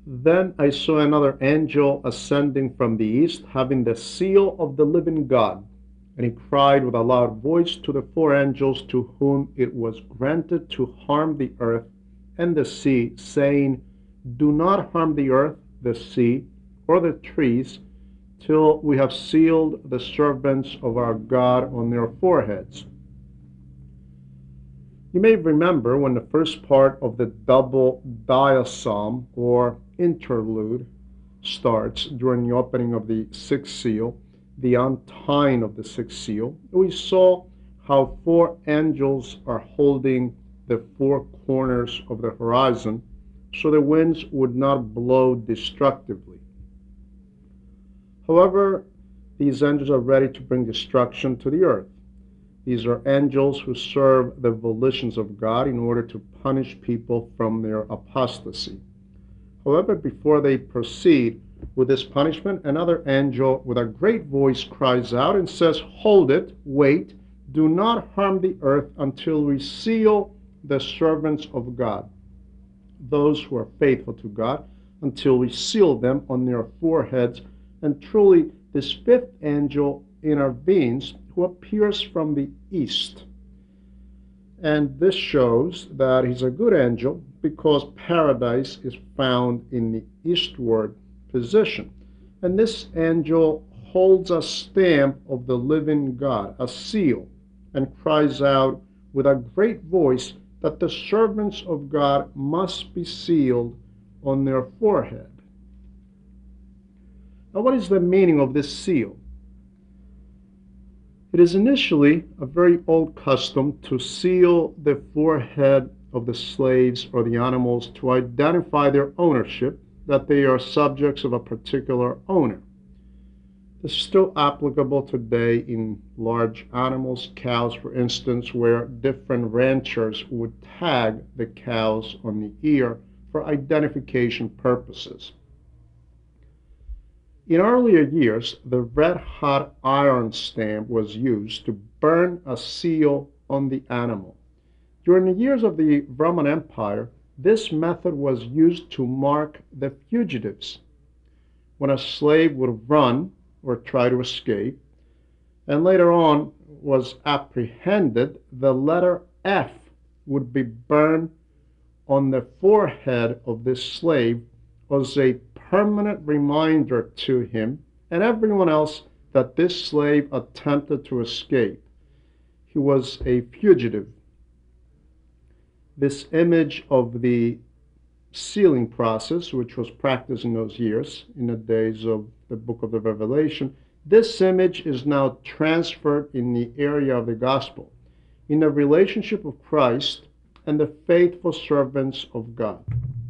Then I saw another angel ascending from the east, having the seal of the living God. And he cried with a loud voice to the four angels to whom it was granted to harm the earth and the sea, saying, Do not harm the earth, the sea, or the trees, till we have sealed the servants of our God on their foreheads. You may remember when the first part of the double diapsalm or interlude starts during the opening of the sixth seal, the untying of the sixth seal, we saw how four angels are holding the four corners of the horizon so the winds would not blow destructively. However, these angels are ready to bring destruction to the earth. These are angels who serve the volitions of God in order to punish people from their apostasy. However, before they proceed with this punishment, another angel with a great voice cries out and says, Hold it, wait, do not harm the earth until we seal the servants of God, those who are faithful to God, until we seal them on their foreheads. And truly, this fifth angel intervenes, who appears from the east. And this shows that he's a good angel because paradise is found in the eastward position. And this angel holds a stamp of the living God, a seal, and cries out with a great voice that the servants of God must be sealed on their forehead. Now, what is the meaning of this seal? It is initially a very old custom to seal the forehead of the slaves or the animals to identify their ownership, that they are subjects of a particular owner. This is still applicable today in large animals, cows for instance, where different ranchers would tag the cows on the ear for identification purposes. In earlier years, the red-hot iron stamp was used to burn a seal on the animal. During the years of the Roman Empire, this method was used to mark the fugitives. When a slave would run or try to escape, and later on was apprehended, the letter F would be burned on the forehead of this slave as a permanent reminder to him and everyone else that this slave attempted to escape. He was a fugitive. This image of the sealing process, which was practiced in those years, in the days of the book of the Revelation, this image is now transferred in the area of the gospel, in the relationship of Christ and the faithful servants of God.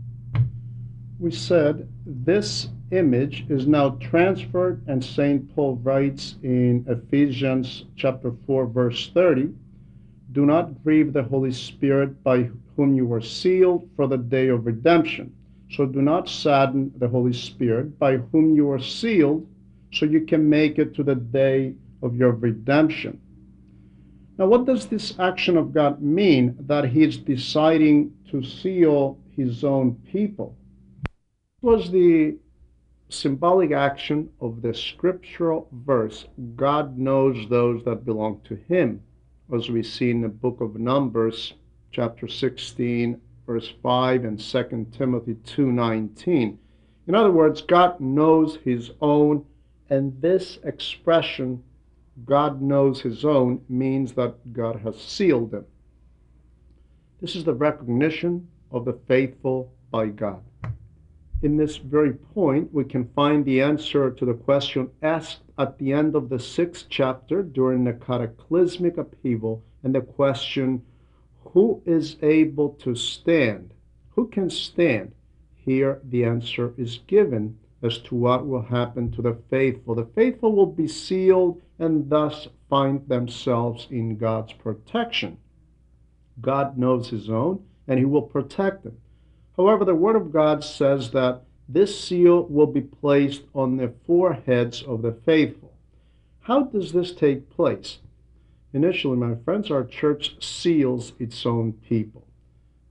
We said this image is now transferred, and St. Paul writes in Ephesians chapter 4, verse 30, Do not grieve the Holy Spirit by whom you were sealed for the day of redemption. So do not sadden the Holy Spirit by whom you are sealed so you can make it to the day of your redemption. Now, what does this action of God mean that he is deciding to seal his own people? It was the symbolic action of the scriptural verse, God knows those that belong to him, as we see in the book of Numbers, chapter 16, verse 5, and 2 Timothy 2:19. In other words, God knows his own, and this expression, God knows his own, means that God has sealed them. This is the recognition of the faithful by God. In this very point, we can find the answer to the question asked at the end of the 6th chapter during the cataclysmic upheaval, and the question, who is able to stand? Who can stand? Here the answer is given as to what will happen to the faithful. The faithful will be sealed and thus find themselves in God's protection. God knows his own, and he will protect them. However, the Word of God says that this seal will be placed on the foreheads of the faithful. How does this take place? Initially, my friends, our church seals its own people.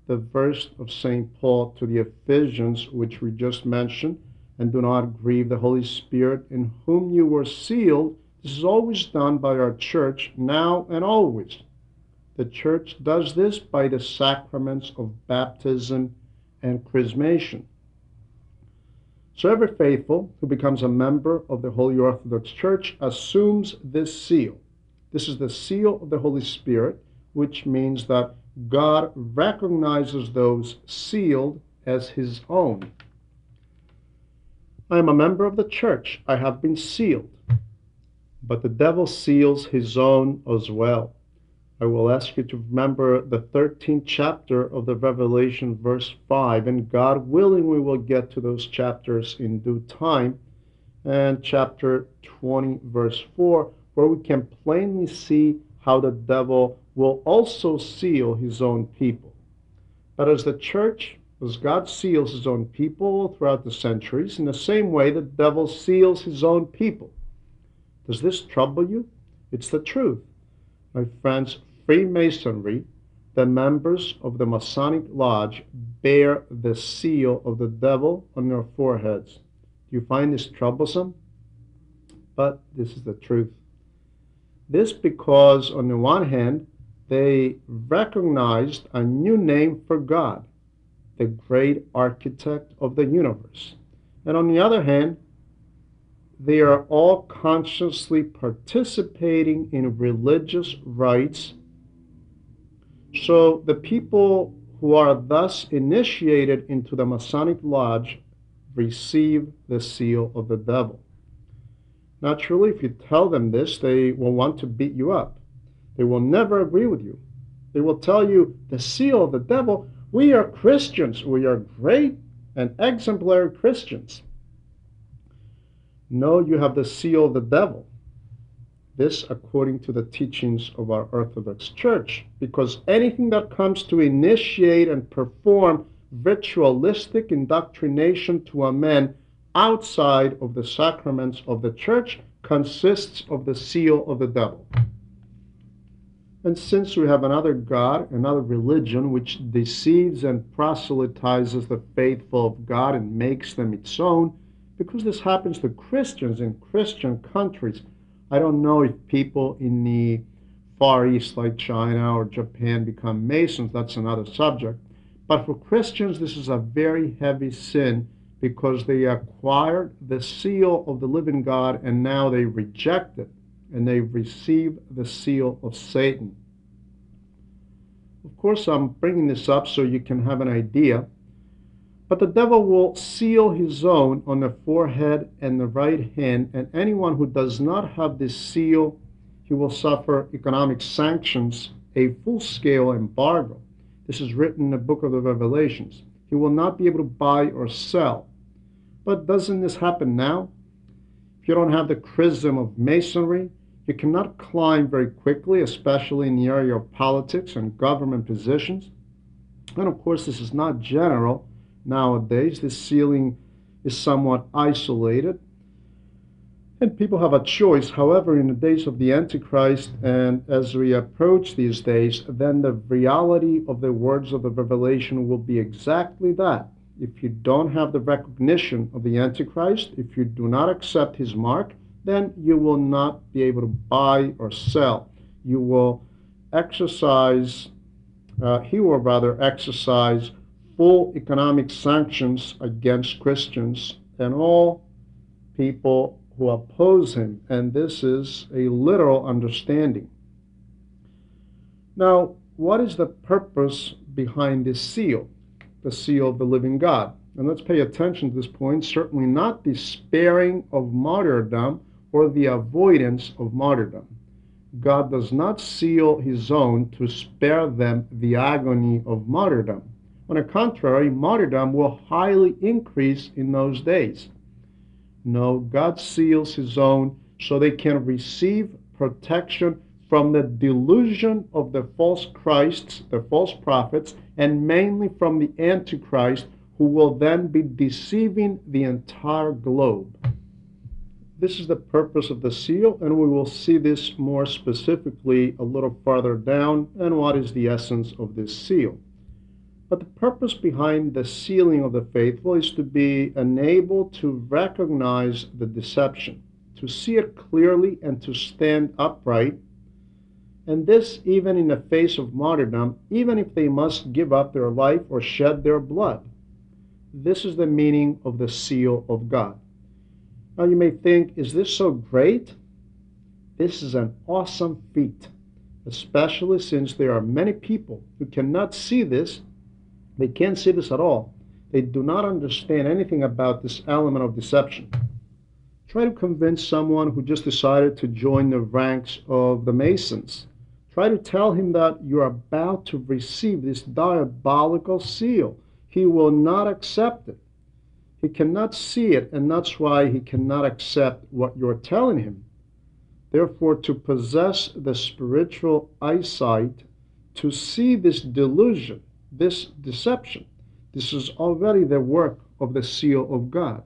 the verse of St. Paul to the Ephesians, which we just mentioned, and do not grieve the Holy Spirit, in whom you were sealed. This is always done by our church, now and always. The church does this by the sacraments of baptism and chrismation. So every faithful who becomes a member of the Holy Orthodox Church assumes this seal. This is the seal of the Holy Spirit, which means that God recognizes those sealed as his own. I am a member of the church. I have been sealed. But the devil seals his own as well. I will ask you to remember the 13th chapter of the Revelation, verse 5, and God willing, we will get to those chapters in due time, and chapter 20, verse 4, where we can plainly see how the devil will also seal his own people. But as the church, as God seals his own people throughout the centuries, in the same way the devil seals his own people. Does this trouble you? It's the truth. My friends, Freemasonry, the members of the Masonic Lodge, bear the seal of the devil on their foreheads. Do you find this troublesome? But this is the truth. This because, on the one hand, they recognized a new name for God, the great architect of the universe. And on the other hand, they are all consciously participating in religious rites. So the people who are thus initiated into the Masonic Lodge receive the seal of the devil. Naturally, if you tell them this, they will want to beat you up. They will never agree with you. They will tell you, the seal of the devil, we are Christians. We are great and exemplary Christians. No, you have the seal of the devil. This according to the teachings of our Orthodox Church, because anything that comes to initiate and perform ritualistic indoctrination to a man outside of the sacraments of the Church consists of the seal of the devil. And since we have another God, another religion, which deceives and proselytizes the faithful of God and makes them its own, because this happens to Christians in Christian countries, I don't know if people in the Far East like China or Japan become Masons. That's another subject. But for Christians, this is a very heavy sin because they acquired the seal of the living God and now they reject it and they receive the seal of Satan. Of course, I'm bringing this up so you can have an idea. But the devil will seal his own on the forehead and the right hand, and anyone who does not have this seal, he will suffer economic sanctions, a full-scale embargo. This is written in the book of the Revelations. He will not be able to buy or sell. But doesn't this happen now? If you don't have the chrism of Masonry, you cannot climb very quickly, especially in the area of politics and government positions. And of course, this is not general. Nowadays, this sealing is somewhat isolated, and people have a choice. However, in the days of the Antichrist, and as we approach these days, then the reality of the words of the Revelation will be exactly that. If you don't have the recognition of the Antichrist, if you do not accept his mark, then you will not be able to buy or sell. You will exercise, he will rather exercise full economic sanctions against Christians and all people who oppose him, and this is a literal understanding. Now, what is the purpose behind this seal, the seal of the living God? And let's pay attention to this point, certainly not the sparing of martyrdom or the avoidance of martyrdom. God does not seal his own to spare them the agony of martyrdom. On the contrary, martyrdom will highly increase in those days. No, God seals his own so they can receive protection from the delusion of the false Christs, the false prophets, and mainly from the Antichrist, who will then be deceiving the entire globe. This is the purpose of the seal, and we will see this more specifically a little farther down, and what is the essence of this seal. But the purpose behind the sealing of the faithful is to be enabled to recognize the deception, to see it clearly and to stand upright, and this even in the face of martyrdom, even if they must give up their life or shed their blood. This is the meaning of the seal of God. Now you may think, is this so great? This is an awesome feat, especially since there are many people who cannot see this. They can't see this at all. They do not understand anything about this element of deception. Try to convince someone who just decided to join the ranks of the Masons. Try to tell him that you're about to receive this diabolical seal. He will not accept it. He cannot see it, and that's why he cannot accept what you're telling him. Therefore, to possess the spiritual eyesight, to see this delusion, this deception, this is already the work of the seal of God.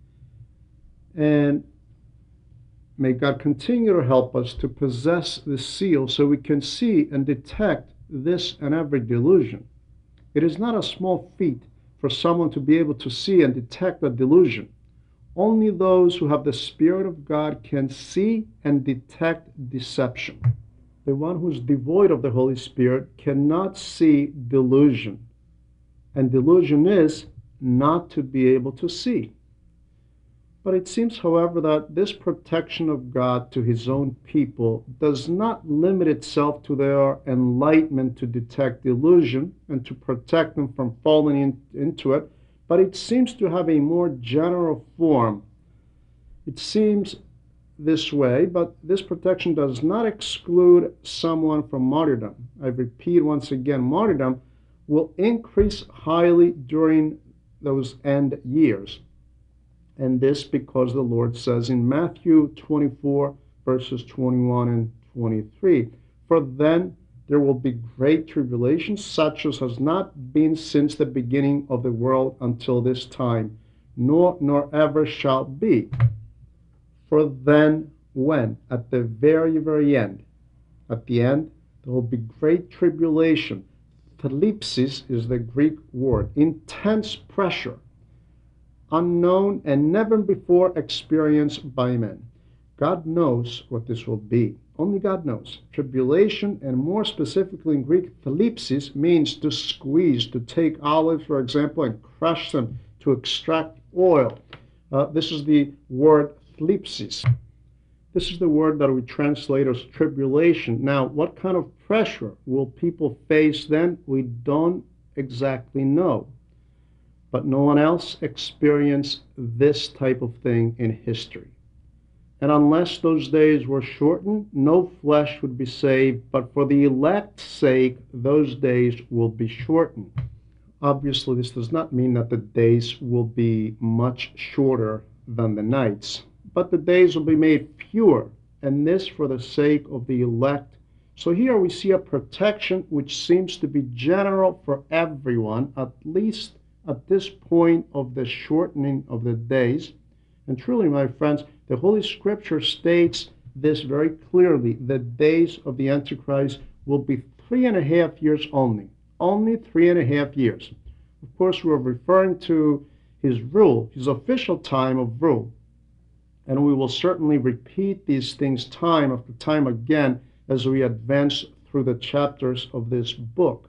And may God continue to help us to possess this seal so we can see and detect this and every delusion. It is not a small feat for someone to be able to see and detect a delusion. Only those who have the Spirit of God can see and detect deception. The one who is devoid of the Holy Spirit cannot see delusion. And delusion is not to be able to see. But it seems, however, that this protection of God to his own people does not limit itself to their enlightenment to detect delusion and to protect them from falling into it, but it seems to have a more general form. It seems this way, but this protection does not exclude someone from martyrdom. I repeat once again, martyrdom will increase highly during those end years. And this because the Lord says in Matthew 24, verses 21 and 23, "For then there will be great tribulation, such as has not been since the beginning of the world until this time, nor ever shall be." For then, when? At the very, very end. At the end, there will be great tribulation. Thlipsis is the Greek word. Intense pressure. Unknown and never before experienced by men. God knows what this will be. Only God knows. Tribulation, and more specifically in Greek, thlipsis, means to squeeze, to take olives, for example, and crush them to extract oil. This is the word thlipsis. This is the word that we translate as tribulation. Now, what kind of pressure will people face then? We don't exactly know. But no one else experienced this type of thing in history. And unless those days were shortened, no flesh would be saved, but for the elect's sake, those days will be shortened. Obviously, this does not mean that the days will be much shorter than the nights, but the days will be made fewer, and this for the sake of the elect. So here we see a protection which seems to be general for everyone, at least at this point of the shortening of the days. And truly, my friends, the Holy Scripture states this very clearly. The days of the Antichrist will be 3.5 years only. Only 3.5 years. Of course, we're referring to his rule, his official time of rule. And we will certainly repeat these things time after time again as we advance through the chapters of this book.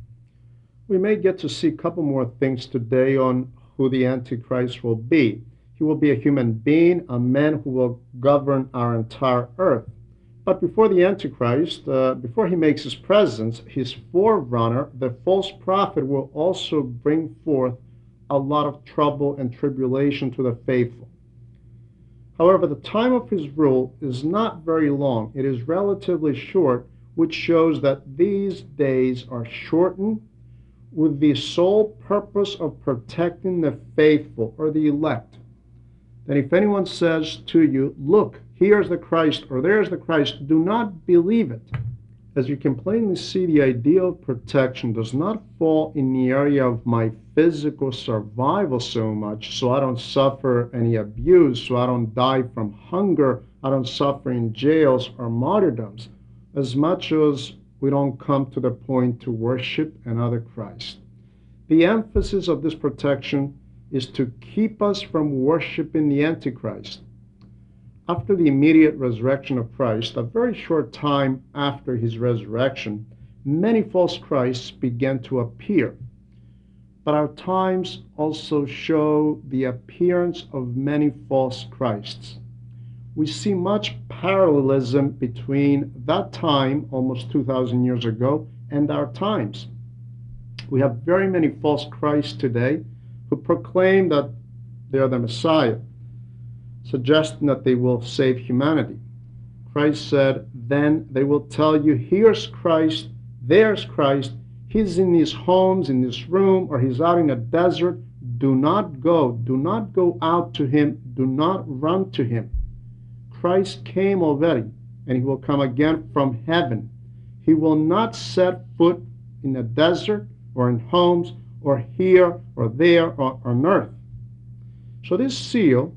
We may get to see a couple more things today on who the Antichrist will be. He will be a human being, a man who will govern our entire earth. But before the Antichrist, before he makes his presence, his forerunner, the false prophet, will also bring forth a lot of trouble and tribulation to the faithful. However, the time of his rule is not very long. It is relatively short, which shows that these days are shortened with the sole purpose of protecting the faithful or the elect. Then if anyone says to you, "Look, here's the Christ," or "There's the Christ," do not believe it. As you can plainly see, the idea of protection does not fall in the area of my physical survival so much, so I don't suffer any abuse, so I don't die from hunger, I don't suffer in jails or martyrdoms, as much as we don't come to the point to worship another Christ. The emphasis of this protection is to keep us from worshiping the Antichrist. After the immediate resurrection of Christ, a very short time after his resurrection, many false Christs began to appear. But our times also show the appearance of many false Christs. We see much parallelism between that time, almost 2,000 years ago, and our times. We have very many false Christs today who proclaim that they are the Messiah, suggesting that they will save humanity. Christ said, then they will tell you, here's Christ, there's Christ, he's in these homes, in this room, or he's out in a desert. Do not go out to him, do not run to him. Christ came already, and he will come again from heaven. He will not set foot in a desert or in homes or here or there or on earth. So this seal,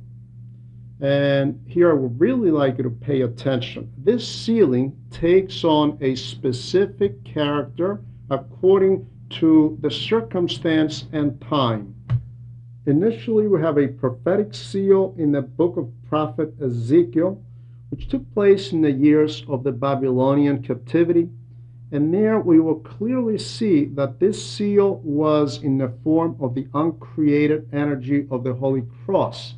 and here I would really like you to pay attention, this sealing takes on a specific character according to the circumstance and time. Initially, we have a prophetic seal in the book of prophet Ezekiel, which took place in the years of the Babylonian captivity. And there we will clearly see that this seal was in the form of the uncreated energy of the Holy Cross.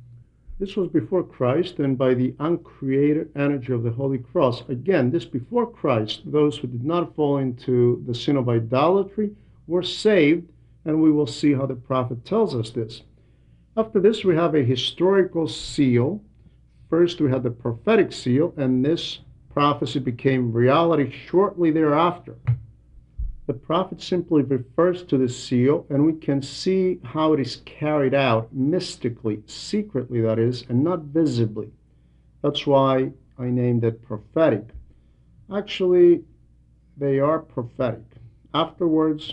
This was before Christ, and by the uncreated energy of the Holy Cross. Again, this before Christ, those who did not fall into the sin of idolatry were saved, and we will see how the prophet tells us this. After this, we have a historical seal. First, we had the prophetic seal, and this prophecy became reality shortly thereafter. The prophet simply refers to the seal, and we can see how it is carried out mystically, secretly that is, and not visibly. That's why I named it prophetic. Actually, they are prophetic. Afterwards,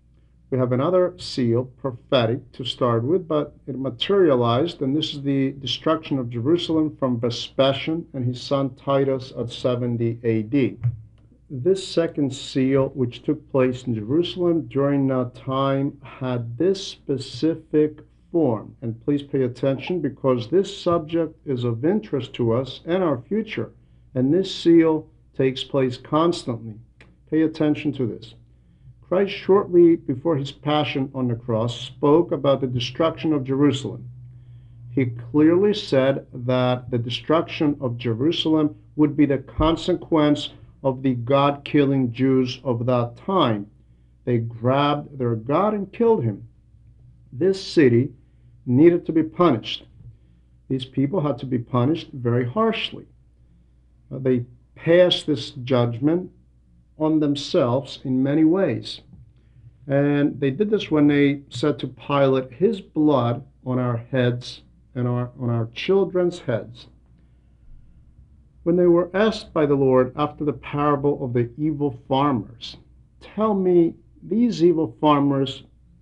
we have another seal, prophetic, to start with, but it materialized, and this is the destruction of Jerusalem from Vespasian and his son Titus at 70 A.D. This second seal, which took place in Jerusalem during that time, had this specific form. And please pay attention, because this subject is of interest to us and our future. And this seal takes place constantly. Pay attention to this. Christ, shortly before his passion on the cross, spoke about the destruction of Jerusalem. He clearly said that the destruction of Jerusalem would be the consequence of the God-killing Jews of that time. They grabbed their God and killed him. This city needed to be punished. These people had to be punished very harshly. They passed this judgment on themselves in many ways. And they did this when they said to Pilate, his blood on our heads and on our children's heads. When they were asked by the Lord after the parable of the evil farmers, tell me, these evil farmers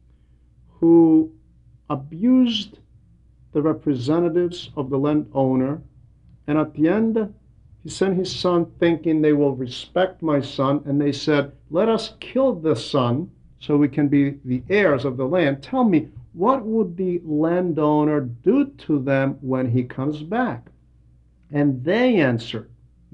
who abused the representatives of the landowner, and at the end he sent his son thinking they will respect my son, and they said, let us kill the son so we can be the heirs of the land. Tell me, what would the landowner do to them when he comes back? And they answered,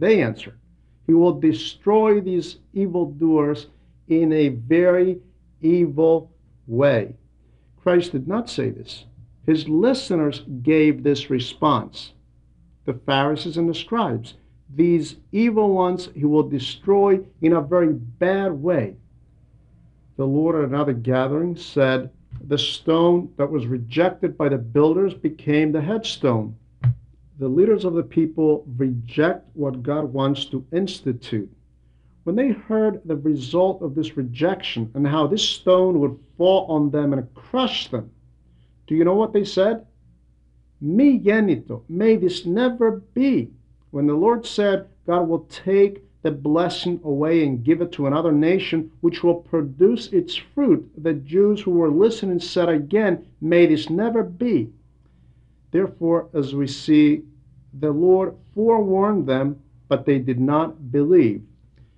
he will destroy these evildoers in a very evil way. Christ did not say this. His listeners gave this response. The Pharisees and the scribes. These evil ones he will destroy in a very bad way. The Lord at another gathering said, the stone that was rejected by the builders became the headstone. The leaders of the people reject what God wants to institute. When they heard the result of this rejection and how this stone would fall on them and crush them, do you know what they said? Mi genito, may this never be. When the Lord said God will take the blessing away and give it to another nation which will produce its fruit, the Jews who were listening said again, may this never be. Therefore, as we see, the Lord forewarned them, but they did not believe.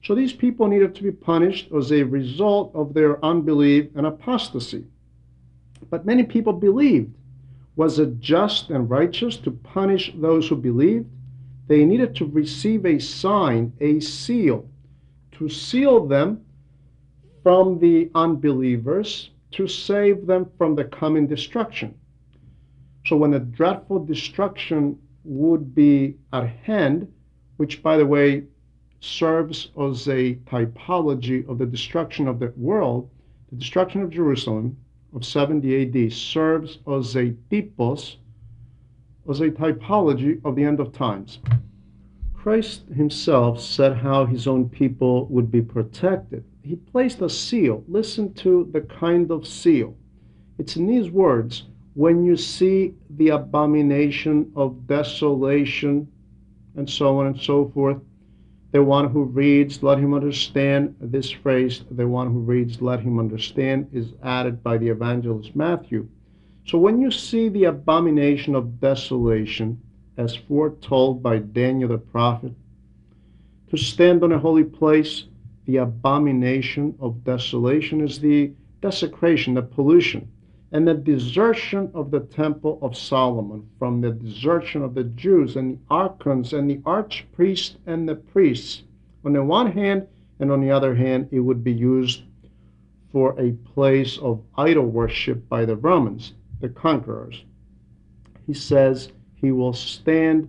So these people needed to be punished as a result of their unbelief and apostasy. But many people believed. Was it just and righteous to punish those who believed? They needed to receive a sign, a seal, to seal them from the unbelievers, to save them from the coming destruction. So when the dreadful destruction would be at hand, which, by the way, serves as a typology of the destruction of the world, the destruction of Jerusalem of 70 AD serves as a typos, as a typology of the end of times. Christ himself said how his own people would be protected. He placed a seal. Listen to the kind of seal. It's in these words: when you see the abomination of desolation, and so on and so forth. The one who reads, let him understand. This phrase, the one who reads, let him understand, is added by the evangelist Matthew. So when you see the abomination of desolation, as foretold by Daniel the prophet, to stand on a holy place, the abomination of desolation is the desecration, the pollution, and the desertion of the temple of Solomon, from the desertion of the Jews and the archons and the archpriests and the priests. On the one hand, and on the other hand, it would be used for a place of idol worship by the Romans, the conquerors. He says he will stand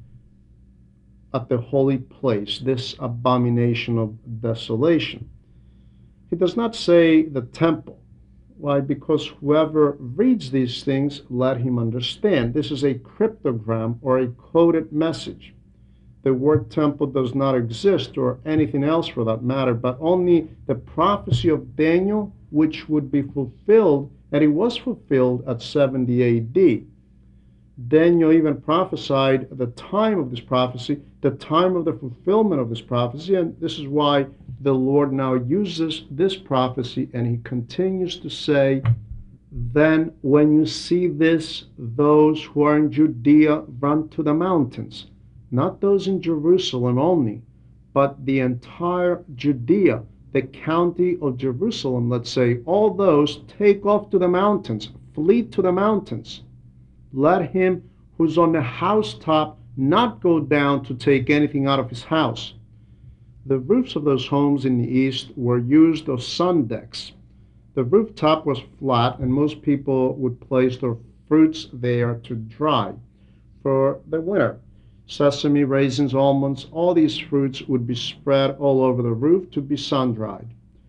at the holy place, this abomination of desolation. He does not say the temple. Why? Because whoever reads these things, let him understand. This is a cryptogram or a coded message. The word temple does not exist, or anything else for that matter, but only the prophecy of Daniel, which would be fulfilled, and it was fulfilled at 70 AD. Daniel even prophesied the time of this prophecy, the time of the fulfillment of this prophecy, and this is why the Lord now uses this prophecy, and he continues to say, then when you see this, those who are in Judea run to the mountains. Not those in Jerusalem only, but the entire Judea, the county of Jerusalem, let's say, all those take off to the mountains, flee to the mountains. Let him who's on the housetop not go down to take anything out of his house. The roofs of those homes in the east were used as sun decks. The rooftop was flat, and most people would place their fruits there to dry for the winter. Sesame, raisins, almonds, all these fruits would be spread all over the roof to be sun-dried.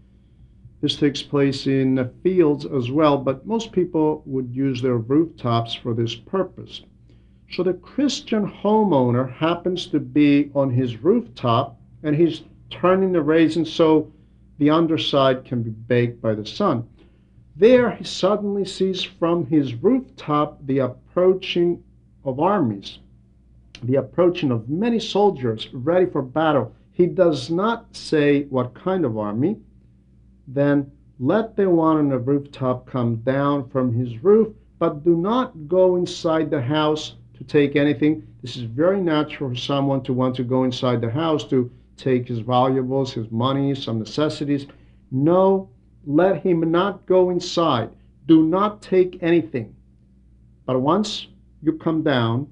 This takes place in the fields as well, but most people would use their rooftops for this purpose. So the Christian homeowner happens to be on his rooftop, and he's turning the raisins so the underside can be baked by the sun. There he suddenly sees from his rooftop the approaching of armies, the approaching of many soldiers ready for battle. He does not say what kind of army. Then let the one on the rooftop come down from his roof, but do not go inside the house to take anything. This is very natural for someone to want to go inside the house to take his valuables, his money, some necessities. No, let him not go inside. Do not take anything. But once he comes down,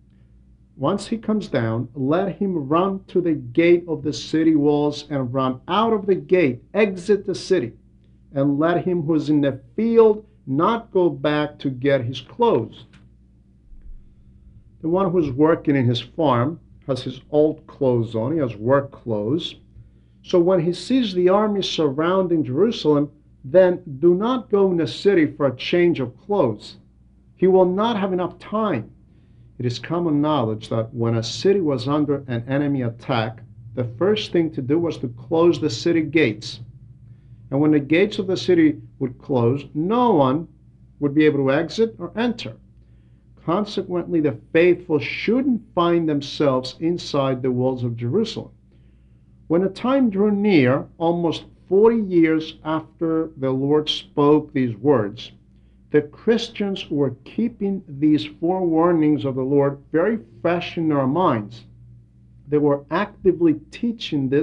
let him run to the gate of the city walls and run out of the gate, exit the city, and let him who is in the field not go back to get his clothes. The one who's working in his farm has his old clothes on, he has work clothes. So when he sees the army surrounding Jerusalem, then do not go in the city for a change of clothes. He will not have enough time. It is common knowledge that when a city was under an enemy attack, the first thing to do was to close the city gates. And when the gates of the city would close, no one would be able to exit or enter. Consequently, the faithful shouldn't find themselves inside the walls of Jerusalem. When the time drew near, almost 40 years after the Lord spoke these words, the Christians were keeping these forewarnings of the Lord very fresh in their minds. They were actively teaching this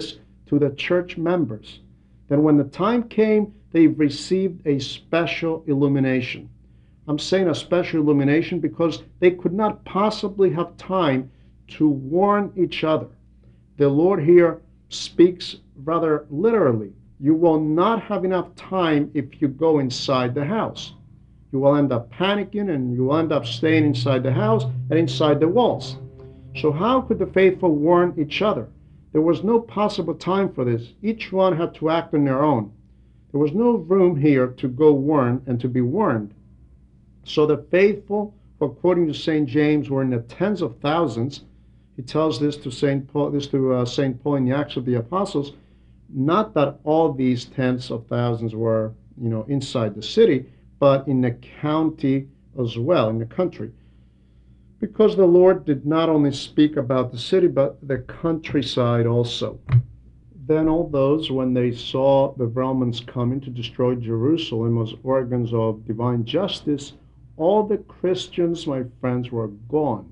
to the church members. Then when the time came, they received a special illumination. I'm saying a special illumination because they could not possibly have time to warn each other. The Lord here speaks rather literally. You will not have enough time if you go inside the house. You will end up panicking and you will end up staying inside the house and inside the walls. So how could the faithful warn each other? There was no possible time for this. Each one had to act on their own. There was no room here to go warn and to be warned. So the faithful, according to St. James, were in the tens of thousands. He tells this to St. Paul, St. Paul in the Acts of the Apostles. Not that all these tens of thousands were, inside the city, but in the county as well, in the country. Because the Lord did not only speak about the city, but the countryside also. Then all those, when they saw the Romans coming to destroy Jerusalem as organs of divine justice, all the Christians, my friends, were gone.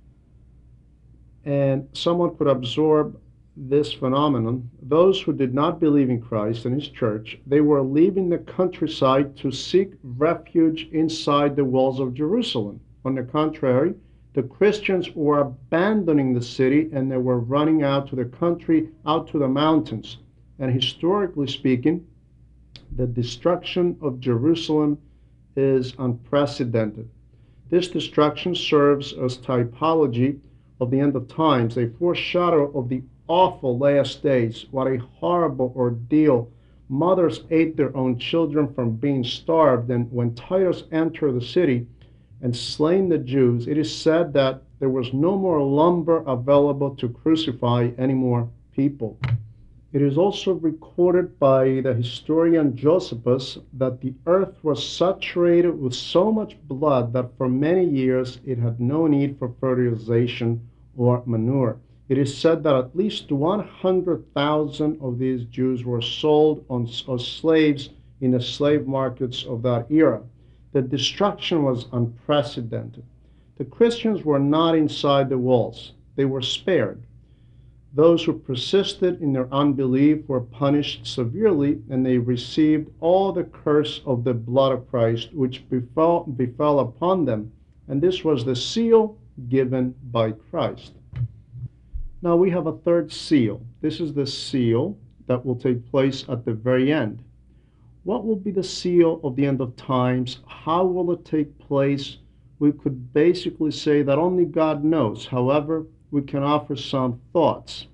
And someone could absorb this phenomenon. Those who did not believe in Christ and his church, they were leaving the countryside to seek refuge inside the walls of Jerusalem. On the contrary, the Christians were abandoning the city and they were running out to the country, out to the mountains. And historically speaking, the destruction of Jerusalem is unprecedented. This destruction serves as typology of the end of times, a foreshadow of the awful last days. What a horrible ordeal. Mothers ate their own children from being starved, and when Titus entered the city and slain the Jews, it is said that there was no more lumber available to crucify any more people. It is also recorded by the historian Josephus that the earth was saturated with so much blood that for many years it had no need for fertilization or manure. It is said that at least 100,000 of these Jews were sold as slaves in the slave markets of that era. The destruction was unprecedented. The Christians were not inside the walls. They were spared. Those who persisted in their unbelief were punished severely, and they received all the curse of the blood of Christ, which befell upon them. And this was the seal given by Christ. Now we have a third seal. This is the seal that will take place at the very end. What will be the seal of the end of times? How will it take place? We could basically say that only God knows. However, we can offer some thoughts.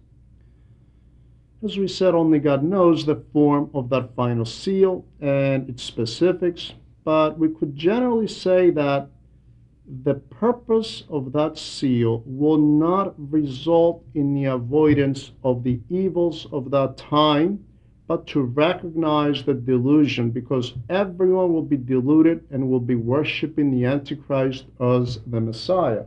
As we said, only God knows the form of that final seal and its specifics, but we could generally say that the purpose of that seal will not result in the avoidance of the evils of that time, but to recognize the delusion, because everyone will be deluded and will be worshiping the Antichrist as the Messiah.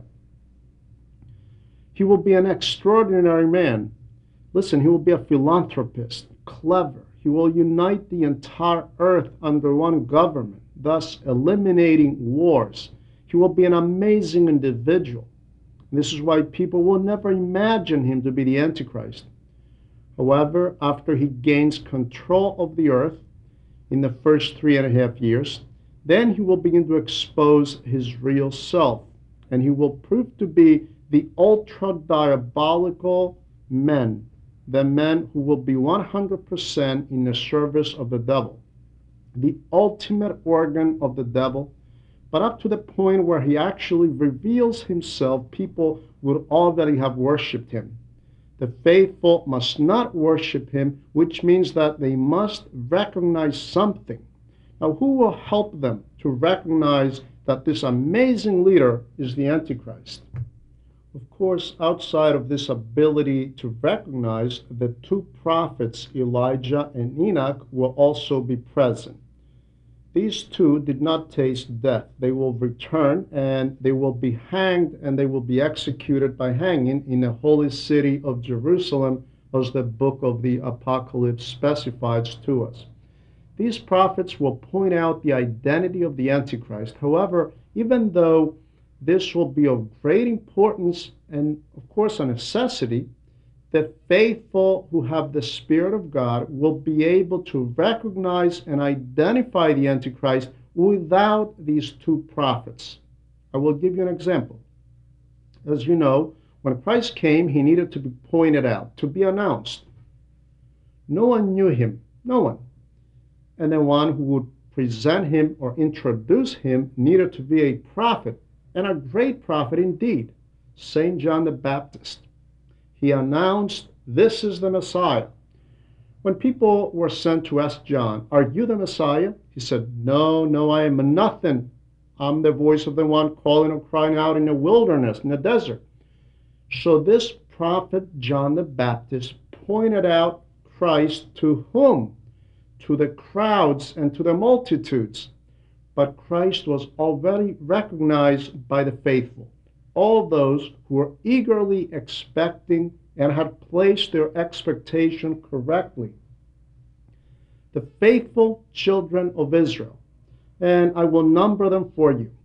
He will be an extraordinary man. Listen, he will be a philanthropist, clever. He will unite the entire earth under one government, thus eliminating wars. He will be an amazing individual. This is why people will never imagine him to be the Antichrist. However, after he gains control of the earth in the first 3.5 years, then he will begin to expose his real self, and he will prove to be the ultra-diabolical men, the men who will be 100% in the service of the devil, the ultimate organ of the devil, but up to the point where he actually reveals himself, people would already have worshipped him. The faithful must not worship him, which means that they must recognize something. Now, who will help them to recognize that this amazing leader is the Antichrist? Of course, outside of this ability to recognize, the two prophets, Elijah and Enoch, will also be present. These two did not taste death. They will return and they will be hanged, and they will be executed by hanging in the holy city of Jerusalem, as the book of the Apocalypse specifies to us. These prophets will point out the identity of the Antichrist. However, even though this will be of great importance and, of course, a necessity, The faithful who have the Spirit of God will be able to recognize and identify the Antichrist without these two prophets. I will give you an example. As you know, when Christ came, he needed to be pointed out, to be announced. No one knew him, no one. And the one who would present him or introduce him needed to be a prophet, and a great prophet indeed, St. John the Baptist. He announced, "This is the Messiah." When people were sent to ask John, "Are you the Messiah?" he said, "No, no, I am nothing. I'm the voice of the one calling or crying out in the wilderness, in the desert." So this prophet John the Baptist pointed out Christ to whom? To the crowds and to the multitudes. But Christ was already recognized by the faithful, all those who were eagerly expecting and had placed their expectation correctly. The faithful children of Israel, and I will number them for you.